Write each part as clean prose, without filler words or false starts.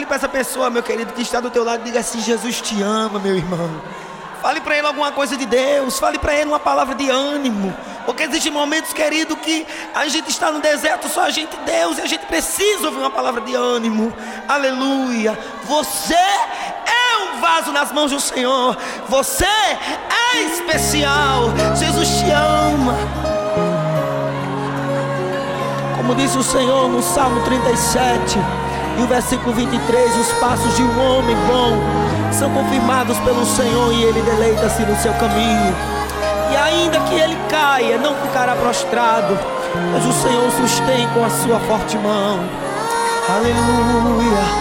Olhe para essa pessoa, meu querido, que está do teu lado e diga assim: Jesus te ama, meu irmão. Fale para ele alguma coisa de Deus. Fale para ele uma palavra de ânimo. Porque existem momentos, querido, que a gente está no deserto, só a gente e Deus, e a gente precisa ouvir uma palavra de ânimo. Aleluia. Você é um vaso nas mãos do Senhor. Você é especial. Jesus te ama. Como disse o Senhor no Salmo 37 e o versículo 23, os passos de um homem bom são confirmados pelo Senhor e Ele deleita-se no seu caminho. E ainda que ele caia, não ficará prostrado, mas o Senhor o sustém com a sua forte mão. Aleluia.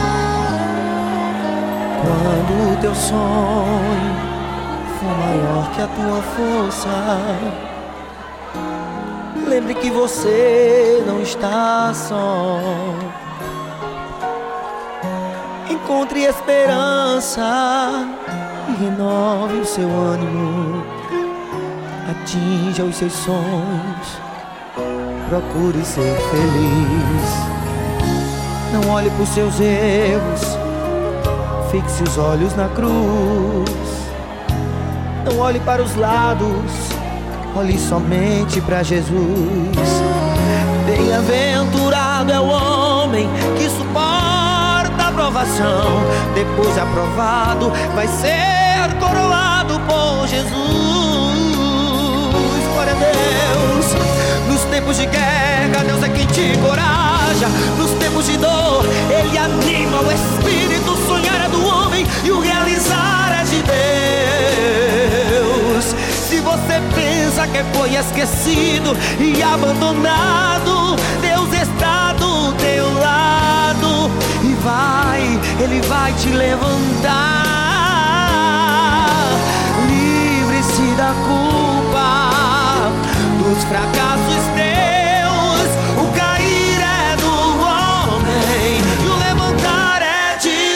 Quando o teu sonho for maior que a tua força, lembre que você não está só. Encontre esperança e renove o seu ânimo. Atinja os seus sonhos, procure ser feliz. Não olhe para os seus erros, fixe os olhos na cruz. Não olhe para os lados, olhe somente para Jesus. Bem-aventurado é o homem que suporta a provação. Depois de aprovado, vai ser coroado por Jesus. Glória a Deus. Nos tempos de guerra, Deus é quem te encoraja. Nos tempos de dor, Ele anima o espírito. Sonhar é do homem e o realizar é de Deus. Se você pensa que foi esquecido e abandonado, Deus está do teu lado e Ele vai te levantar. Livre-se da culpa dos fracassos teus. O cair é do homem e o levantar é de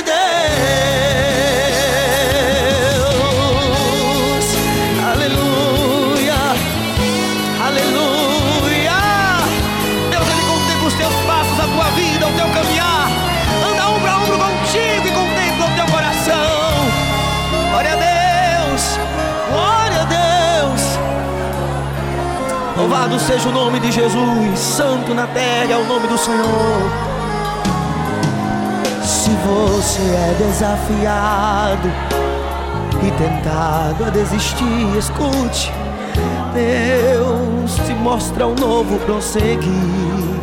Deus. Aleluia, aleluia. Deus, Ele contempla os teus passos, a tua vida, o teu caminhar. Anda ombro a ombro contigo e contempla o teu coração. Glória a Deus, glória a Deus. Louvado seja o nome de Jesus. Santo na terra é o nome do Senhor. Se você é desafiado e tentado a desistir, escute: Deus te mostra um novo prosseguir.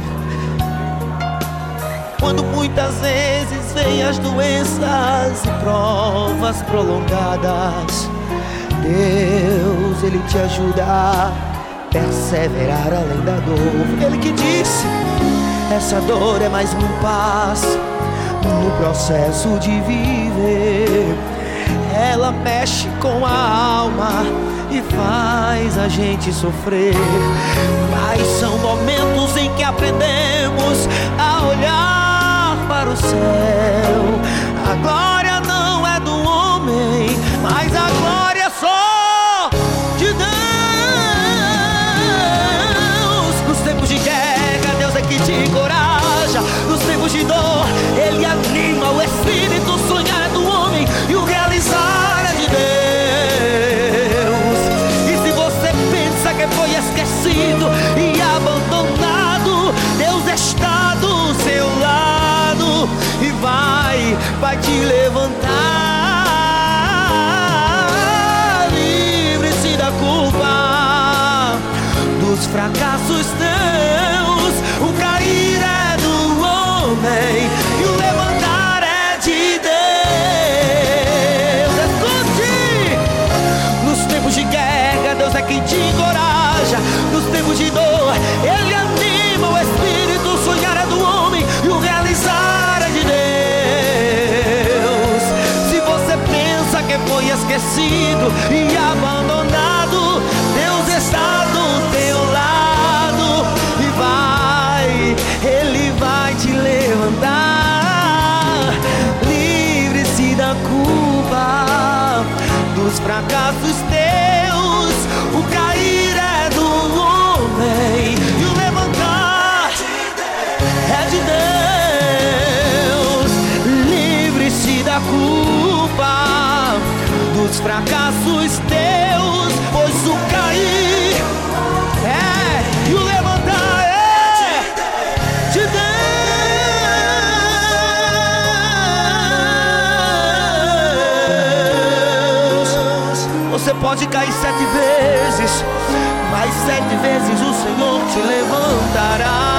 Quando muitas vezes vêm as doenças e provas prolongadas, Deus, Ele te ajuda a perseverar além da dor. Ele que disse: essa dor é mais um passo no processo de viver. Ela mexe com a alma e faz a gente sofrer. Mas são momentos em que aprendemos a olhar para o céu. A glória não é do homem, mas a glória é só de Deus. Nos tempos de guerra, Deus é que te encoraja. Nos tempos de dor, Ele anima o espírito. Sonhar é do homem e o realizar é de Deus. E se você pensa que foi esquecido e abandonado, Deus está do seu lado e vai te levantar. Livre-se da culpa dos fracassos teus. O cair é do homem e o levantar é de Deus. Escute! Nos tempos de guerra, Deus é quem te encoraja. Nos tempos de dor, Ele anima o espírito. Sonhar é do homem e o realizar é de Deus. Se você pensa que foi esquecido e abandonado, Deus está do teu lado e Ele vai te levantar. Livre-se da culpa dos fracassos teus. O cair é do homem e o levantar é de Deus. os fracassos teus, pois o cair e o levantar de Deus. Você pode cair 7 vezes, mas 7 vezes o Senhor te levantará.